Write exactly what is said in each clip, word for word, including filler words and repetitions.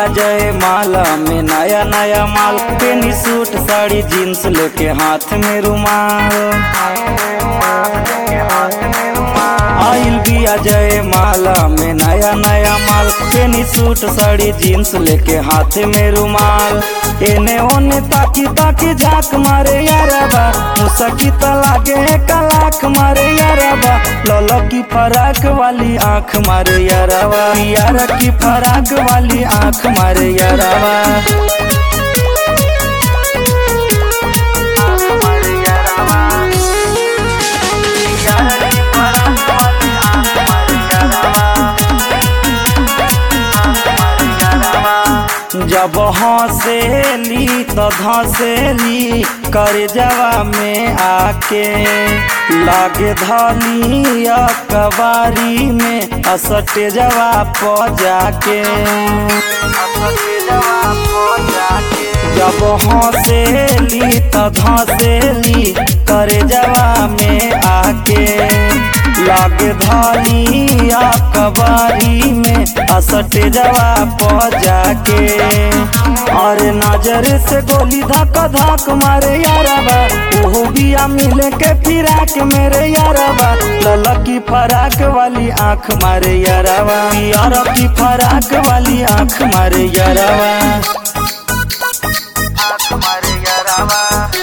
जय माला में नया नया माल, पेनी सूट साड़ी जीन्स लेके हाथ में रुमाल। आइल बिया जय माला में नया नया माल, पेनी सूट साड़ी जीन्स लेके हाथ में रुमाल। एने ओने ताकी ताकी झाक मारे यारबा, मुसकी त लागे एक लाख मारे यारबा। लौलो की फराक वाली आँख मारे यारबा, यारा की फराक वाली आँख मारे यारबा। जब हंसेली तो धंसेली करे जवा में आके, लागे धली अकबारी में असटे जवा प जाके। जब हंसेली तो धंसेली करे जवा में आके, लागे धली अकबारी में असटे जवा प जाके। और नजर से गोली धक धक मारे यारबा, ओहो बिया मिले के फिराक मेरे यारबा। लला की फराक वाली आँख मारे यारबा, यारा की फराक वाली आँख मारे यारबा। आँख मारे यारबा,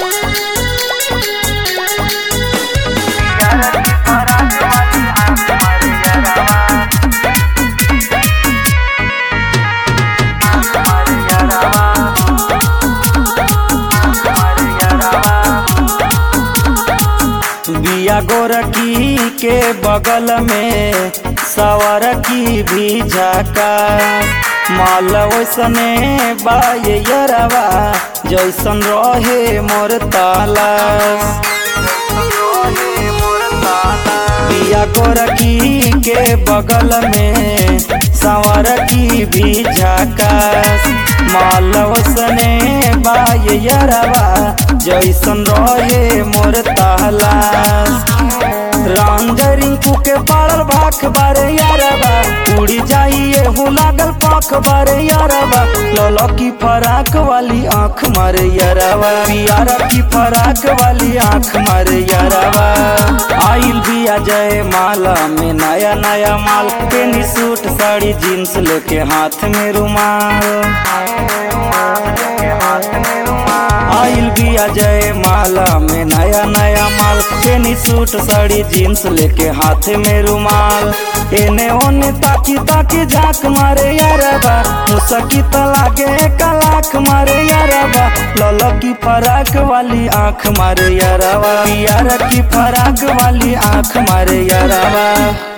बिया गोरकी के बगल में सवरकी भी झाका। माल वैसने बाये यरवा, जैसन रहे मोर तालाश। बिया गोरकी के बगल में सवरकी भी झाका। माल वैसने बाये यरवा, जैसन रहे मोर तालाश। रंजरी के पड़ल भाख बारे यारबा, उड़ी जाइए हूँ लागल पाख बारे यारबा। लौलो की फराक वाली आँख मारे यारबा, यारा की फराक वाली आँख मारे यारबा। आइल बिया जय माला में नया नया माल, पेनी सूट साड़ी जीन्स लेके हाथ में रुमाल। आइल बिया जय माला में नया नया माल, पेनी सूट साड़ी जीन्स लेके हाथ में रुमाल। एने ओने ताकी ताकी झाक मारे यारबा, मुसकी त लागे एक लाख मारे यारबा। लौलो की फराक वाली आँख मारे यारबा, यारा की फराक वाली आँख मारे यारबा।